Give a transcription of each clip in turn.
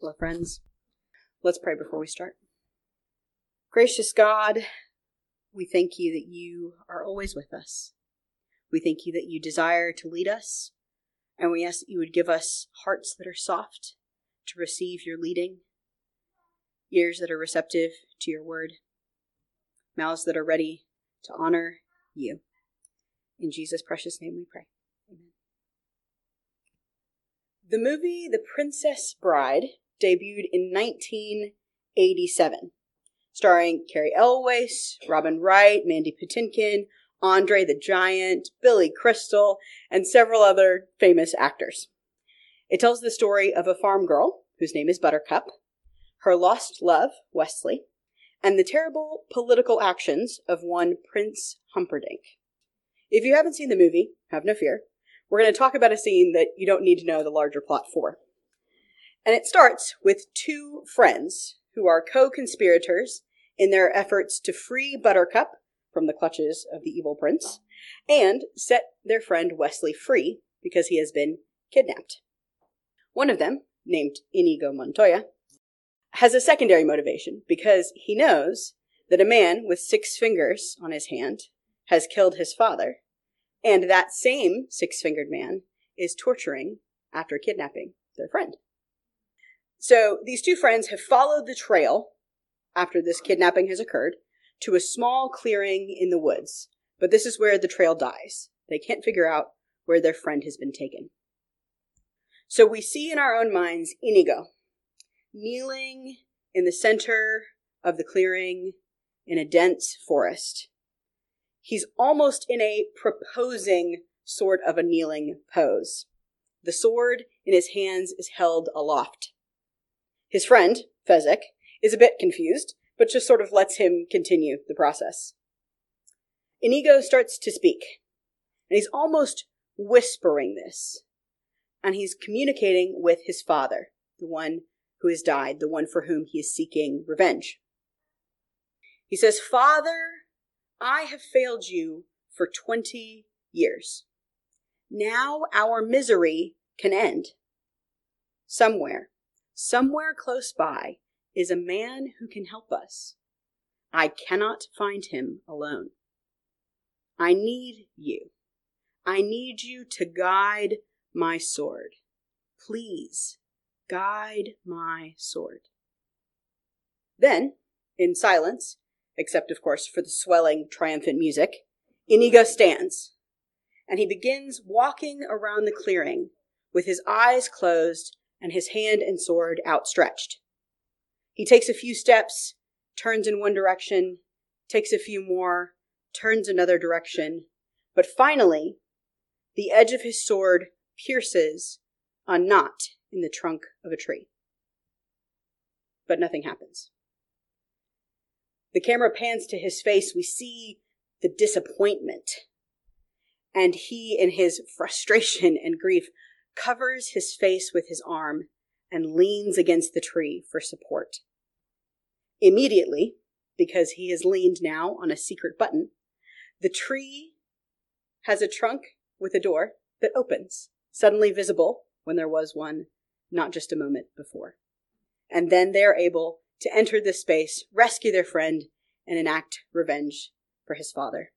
Hello, friends. Let's pray before we start. Gracious God, we thank you that you are always with us. We thank you that you desire to lead us, and we ask that you would give us hearts that are soft to receive your leading, ears that are receptive to your word, mouths that are ready to honor you. In Jesus' precious name we pray. Amen. The movie The Princess Bride debuted in 1987, starring Cary Elwes, Robin Wright, Mandy Patinkin, Andre the Giant, Billy Crystal, and several other famous actors. It tells the story of a farm girl, whose name is Buttercup, her lost love, Westley, and the terrible political actions of one Prince Humperdinck. If you haven't seen the movie, have no fear. We're going to talk about a scene that you don't need to know the larger plot for. And it starts with two friends who are co-conspirators in their efforts to free Buttercup from the clutches of the evil prince and set their friend Westley free because he has been kidnapped. One of them, named Inigo Montoya, has a secondary motivation because he knows that a man with 6 fingers on his hand has killed his father, and that same 6-fingered man is torturing after kidnapping their friend. So these two friends have followed the trail after this kidnapping has occurred to a small clearing in the woods, but this is where the trail dies. They can't figure out where their friend has been taken. So we see in our own minds Inigo kneeling in the center of the clearing in a dense forest. He's almost in a proposing sort of a kneeling pose. The sword in his hands is held aloft. His friend, Fezzik, is a bit confused, but just sort of lets him continue the process. Inigo starts to speak, and he's almost whispering this, and he's communicating with his father, the one who has died, the one for whom he is seeking revenge. He says, "Father, I have failed you for 20 years. Now our misery can end. Somewhere close by is a man who can help us. I cannot find him alone. I need you. I need you to guide my sword. Please, guide my sword." Then, in silence, except of course for the swelling, triumphant music, Inigo stands, and he begins walking around the clearing with his eyes closed and his hand and sword outstretched. He takes a few steps, turns in one direction, takes a few more, turns another direction, but finally, the edge of his sword pierces a knot in the trunk of a tree. But nothing happens. The camera pans to his face. We see the disappointment. And he, in his frustration and grief, covers his face with his arm and leans against the tree for support. Immediately, because he has leaned now on a secret button, the tree has a trunk with a door that opens, suddenly visible when there was one not just a moment before. And then they are able to enter this space, rescue their friend, and enact revenge for his father.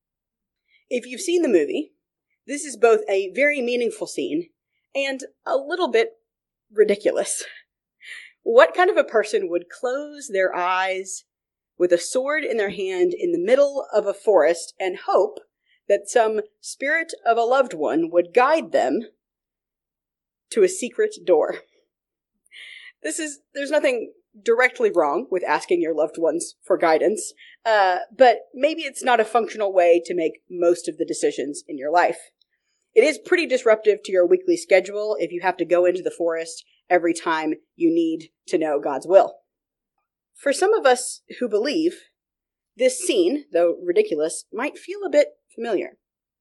If you've seen the movie, this is both a very meaningful scene and a little bit ridiculous. What kind of a person would close their eyes with a sword in their hand in the middle of a forest and hope that some spirit of a loved one would guide them to a secret door? There's nothing directly wrong with asking your loved ones for guidance, but maybe it's not a functional way to make most of the decisions in your life. It is pretty disruptive to your weekly schedule if you have to go into the forest every time you need to know God's will. For some of us who believe, this scene, though ridiculous, might feel a bit familiar.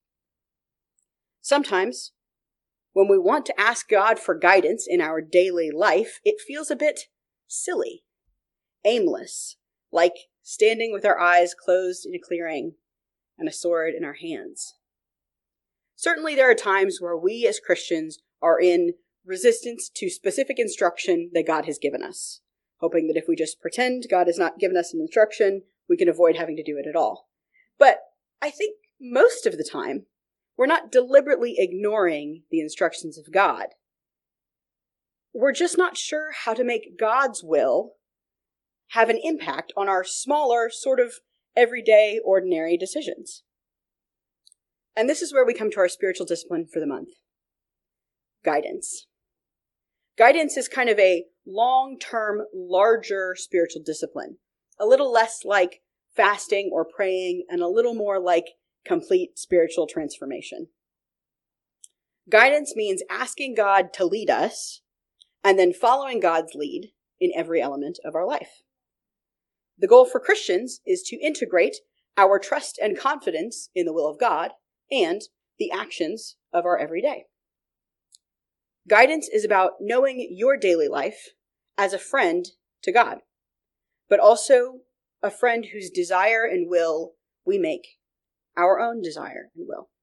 Sometimes, when we want to ask God for guidance in our daily life, it feels a bit silly, aimless, like standing with our eyes closed in a clearing and a sword in our hands. Certainly there are times where we as Christians are in resistance to specific instruction that God has given us, hoping that if we just pretend God has not given us an instruction, we can avoid having to do it at all. But I think most of the time, we're not deliberately ignoring the instructions of God. We're just not sure how to make God's will have an impact on our smaller, sort of everyday, ordinary decisions. And this is where we come to our spiritual discipline for the month. Guidance. Guidance is kind of a long-term, larger spiritual discipline. A little less like fasting or praying, and a little more like complete spiritual transformation. Guidance means asking God to lead us, and then following God's lead in every element of our life. The goal for Christians is to integrate our trust and confidence in the will of God and the actions of our everyday. Guidance is about knowing your daily life as a friend to God, but also a friend whose desire and will we make our own desire and will.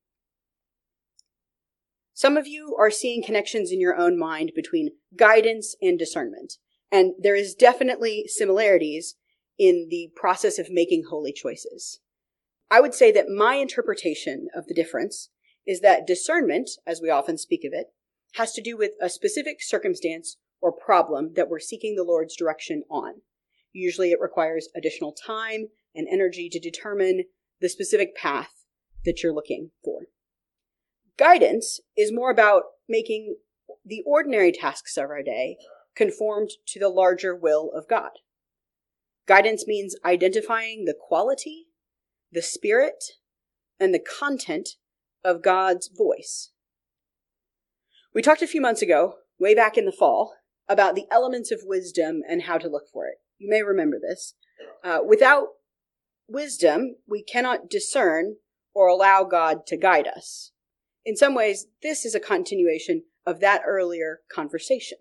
Some of you are seeing connections in your own mind between guidance and discernment, and there is definitely similarities in the process of making holy choices. I would say that my interpretation of the difference is that discernment, as we often speak of it, has to do with a specific circumstance or problem that we're seeking the Lord's direction on. Usually it requires additional time and energy to determine the specific path that you're looking for. Guidance is more about making the ordinary tasks of our day conformed to the larger will of God. Guidance means identifying the quality, the spirit, and the content of God's voice. We talked a few months ago, way back in the fall, about the elements of wisdom and how to look for it. You may remember this. Without wisdom, we cannot discern or allow God to guide us. In some ways, this is a continuation of that earlier conversation.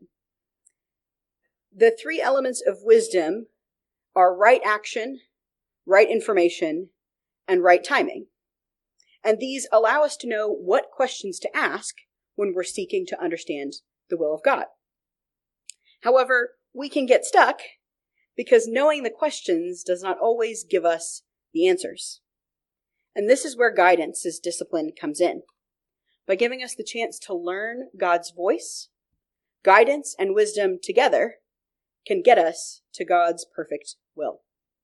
The three elements of wisdom are right action, right information, and right timing. And these allow us to know what questions to ask when we're seeking to understand the will of God. However, we can get stuck because knowing the questions does not always give us the answers. And this is where guidance's discipline comes in. By giving us the chance to learn God's voice, guidance and wisdom together can get us to God's perfect will.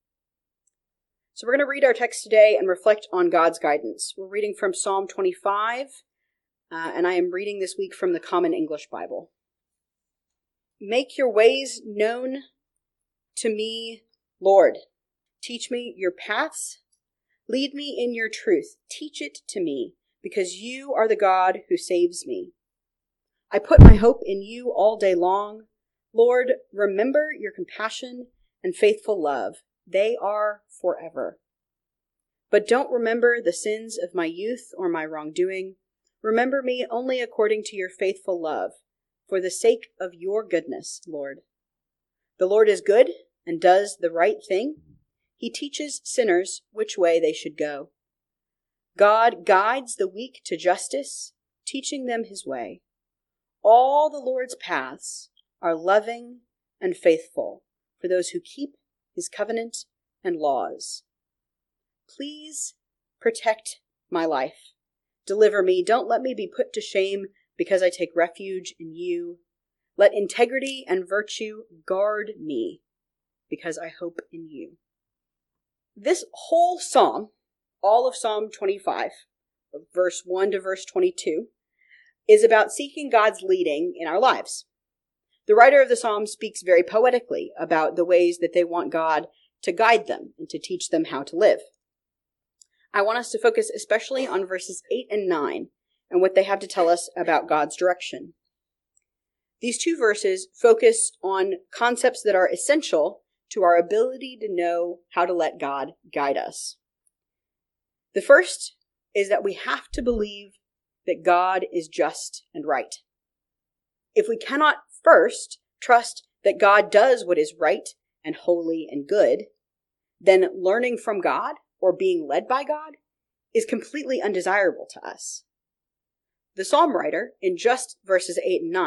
So we're going to read our text today and reflect on God's guidance. We're reading from Psalm 25, and I am reading this week from the Common English Bible. Make your ways known to me, Lord. Teach me your paths. Lead me in your truth. Teach it to me, because you are the God who saves me. I put my hope in you all day long. Lord, remember your compassion and faithful love. They are forever. But don't remember the sins of my youth or my wrongdoing. Remember me only according to your faithful love, for the sake of your goodness, Lord. The Lord is good and does the right thing. He teaches sinners which way they should go. God guides the weak to justice, teaching them his way. All the Lord's paths are loving and faithful for those who keep his covenant and laws. Please protect my life. Deliver me. Don't let me be put to shame because I take refuge in you. Let integrity and virtue guard me because I hope in you. This whole psalm, all of Psalm 25, verse 1 to verse 22, is about seeking God's leading in our lives. The writer of the psalm speaks very poetically about the ways that they want God to guide them and to teach them how to live. I want us to focus especially on verses 8 and 9 and what they have to tell us about God's direction. These two verses focus on concepts that are essential to our ability to know how to let God guide us. The first is that we have to believe that God is just and right. If we cannot first trust that God does what is right and holy and good, then learning from God or being led by God is completely undesirable to us. The psalm writer, in just verses 8 and 9,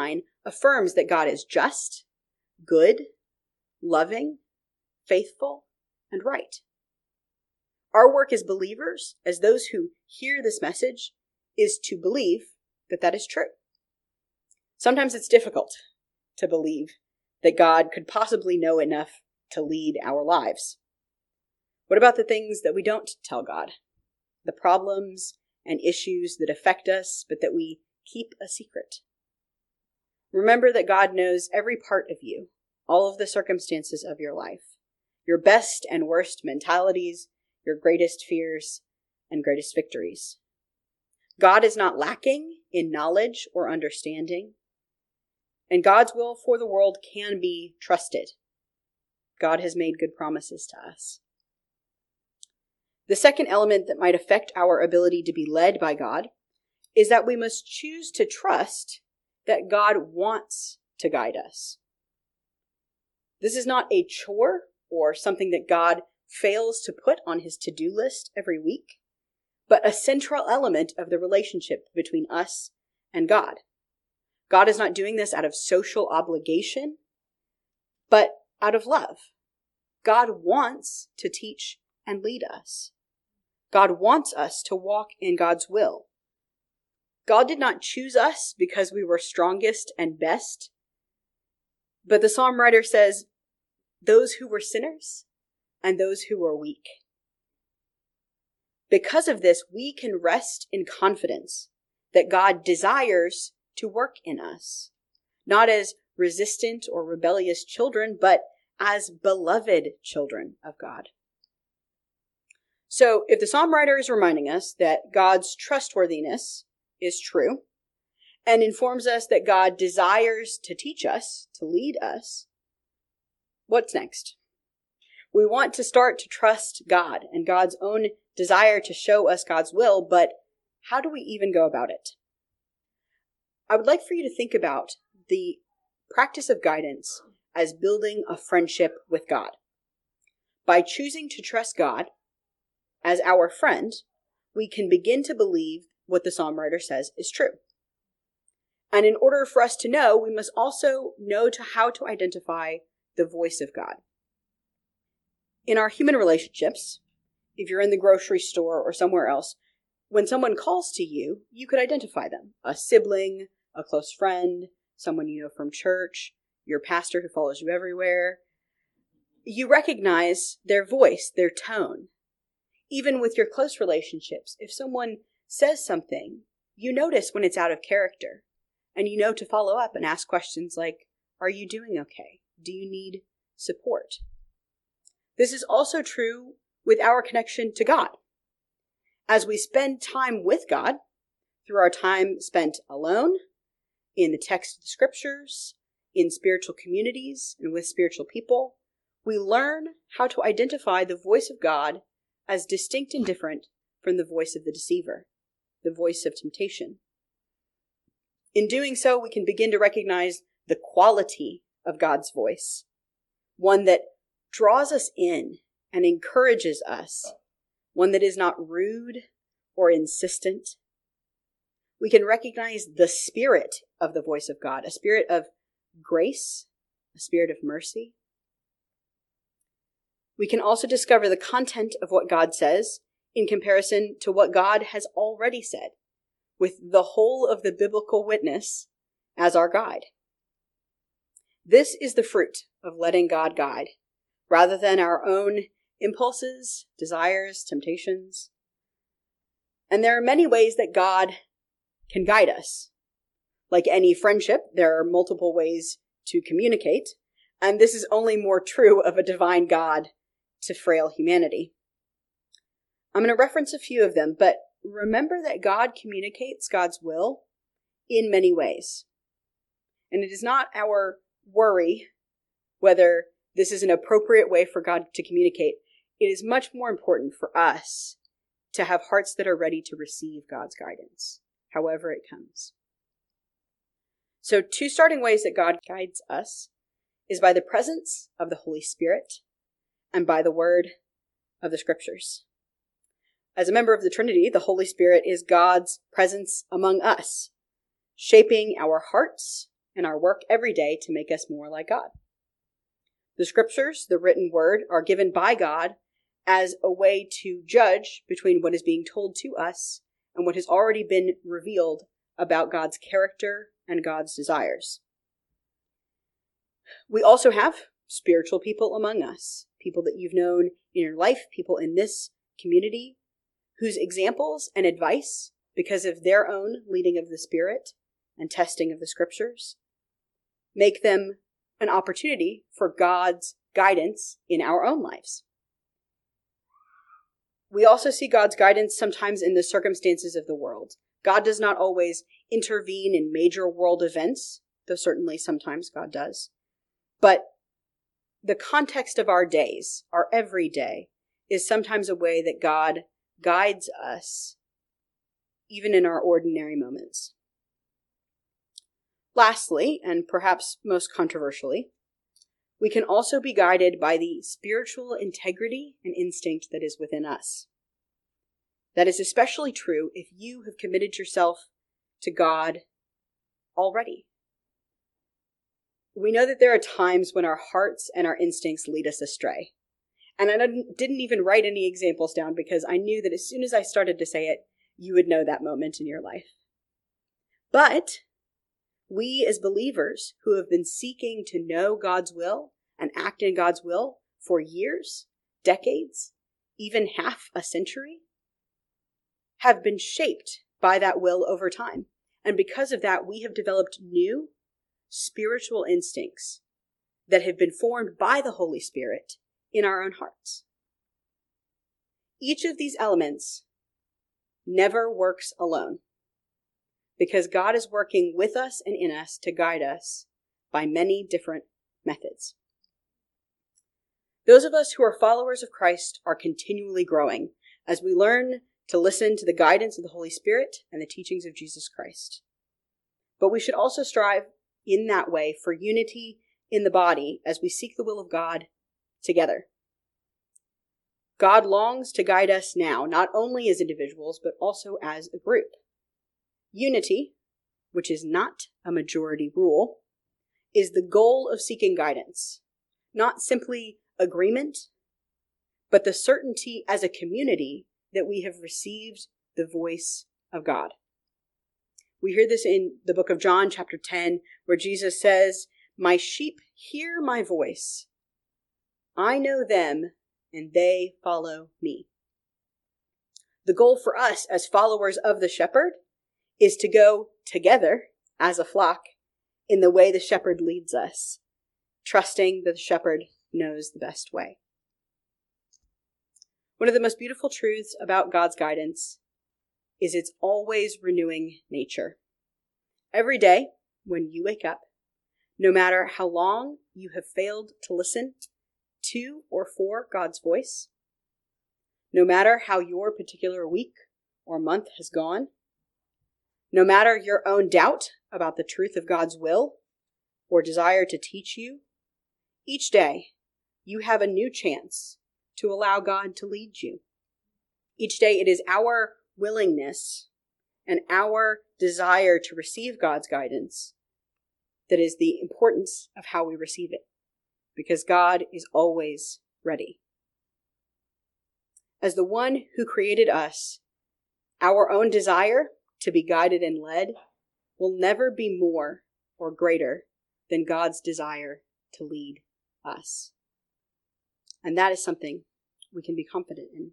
affirms that God is just, good, loving, faithful, and right. Our work as believers, as those who hear this message, is to believe that that is true. Sometimes it's difficult to believe that God could possibly know enough to lead our lives. What about the things that we don't tell God? The problems and issues that affect us, but that we keep a secret. Remember that God knows every part of you, all of the circumstances of your life, your best and worst mentalities, your greatest fears, and greatest victories. God is not lacking in knowledge or understanding, and God's will for the world can be trusted. God has made good promises to us. The second element that might affect our ability to be led by God is that we must choose to trust that God wants to guide us. This is not a chore or something that God fails to put on his to-do list every week, but a central element of the relationship between us and God. God is not doing this out of social obligation, but out of love. God wants to teach and lead us. God wants us to walk in God's will. God did not choose us because we were strongest and best, but the psalm writer says, those who were sinners and those who were weak. Because of this, we can rest in confidence that God desires to work in us, not as resistant or rebellious children, but as beloved children of God. So if the psalm writer is reminding us that God's trustworthiness is true and informs us that God desires to teach us, to lead us, what's next? We want to start to trust God and God's own desire to show us God's will, but how do we even go about it? I would like for you to think about the practice of guidance as building a friendship with God. By choosing to trust God as our friend, we can begin to believe what the psalm writer says is true. And in order for us to know, we must also know how to identify the voice of God. In our human relationships, if you're in the grocery store or somewhere else, when someone calls to you, you could identify them. A sibling, a close friend, someone you know from church, your pastor who follows you everywhere. You recognize their voice, their tone. Even with your close relationships, if someone says something, you notice when it's out of character. And you know to follow up and ask questions like, are you doing okay? Do you need support? This is also true with our connection to God. As we spend time with God, through our time spent alone, in the text of the scriptures, in spiritual communities, and with spiritual people, we learn how to identify the voice of God as distinct and different from the voice of the deceiver, the voice of temptation. In doing so, we can begin to recognize the quality of God's voice, one that draws us in and encourages us, one that is not rude or insistent. We can recognize the spirit of the voice of God, a spirit of grace, a spirit of mercy. We can also discover the content of what God says in comparison to what God has already said, with the whole of the biblical witness as our guide. This is the fruit of letting God guide, rather than our own impulses, desires, temptations. And there are many ways that God can guide us. Like any friendship, there are multiple ways to communicate, and this is only more true of a divine God to frail humanity. I'm going to reference a few of them, but remember that God communicates God's will in many ways. And it is not our worry whether this is an appropriate way for God to communicate. It is much more important for us to have hearts that are ready to receive God's guidance, however it comes. So 2 starting ways that God guides us is by the presence of the Holy Spirit and by the word of the scriptures. As a member of the Trinity, the Holy Spirit is God's presence among us, shaping our hearts and our work every day to make us more like God. The scriptures, the written word, are given by God as a way to judge between what is being told to us and what has already been revealed about God's character and God's desires. We also have spiritual people among us, people that you've known in your life, people in this community, whose examples and advice, because of their own leading of the Spirit and testing of the scriptures, make them an opportunity for God's guidance in our own lives. We also see God's guidance sometimes in the circumstances of the world. God does not always intervene in major world events, though certainly sometimes God does. But the context of our days, our everyday, is sometimes a way that God guides us, even in our ordinary moments. Lastly, and perhaps most controversially, we can also be guided by the spiritual integrity and instinct that is within us. That is especially true if you have committed yourself to God already. We know that there are times when our hearts and our instincts lead us astray. And I didn't even write any examples down because I knew that as soon as I started to say it, you would know that moment in your life. But we as believers who have been seeking to know God's will and act in God's will for years, decades, even half a century, have been shaped by that will over time. And because of that, we have developed new spiritual instincts that have been formed by the Holy Spirit in our own hearts. Each of these elements never works alone, because God is working with us and in us to guide us by many different methods. Those of us who are followers of Christ are continually growing as we learn to listen to the guidance of the Holy Spirit and the teachings of Jesus Christ. But we should also strive in that way for unity in the body as we seek the will of God together. God longs to guide us now, not only as individuals, but also as a group. Unity, which is not a majority rule, is the goal of seeking guidance, not simply agreement, but the certainty as a community that we have received the voice of God. We hear this in the book of John, chapter 10, where Jesus says, "My sheep hear my voice. I know them, and they follow me." The goal for us as followers of the shepherd is to go together as a flock in the way the shepherd leads us, trusting that the shepherd knows the best way. One of the most beautiful truths about God's guidance is its always renewing nature. Every day when you wake up, no matter how long you have failed to listen to or for God's voice, no matter how your particular week or month has gone, no matter your own doubt about the truth of God's will or desire to teach you, each day you have a new chance to allow God to lead you. Each day it is our willingness and our desire to receive God's guidance that is the importance of how we receive it, because God is always ready. As the one who created us, our own desire to be guided and led will never be more or greater than God's desire to lead us. And that is something we can be confident in.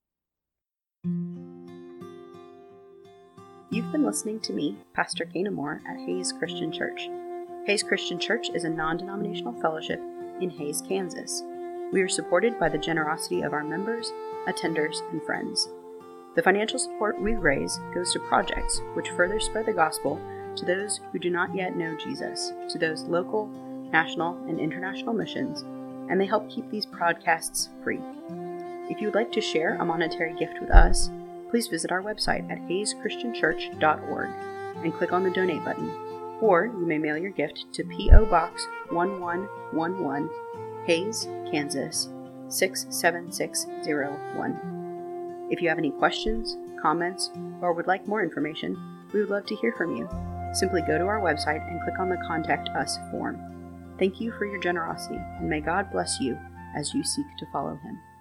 You've been listening to me, Pastor Kana Moore, at Hays Christian Church. Hays Christian Church is a non-denominational fellowship in Hays, Kansas. We are supported by the generosity of our members, attenders, and friends. The financial support we raise goes to projects which further spread the gospel to those who do not yet know Jesus, to those local, national, and international missions, and they help keep these podcasts free. If you would like to share a monetary gift with us, please visit our website at hayschristianchurch.org and click on the donate button, or you may mail your gift to P.O. Box 1111, Hays, Kansas 67601. If you have any questions, comments, or would like more information, we would love to hear from you. simply go to our website and click on the Contact Us form. Thank you for your generosity, and may God bless you as you seek to follow Him.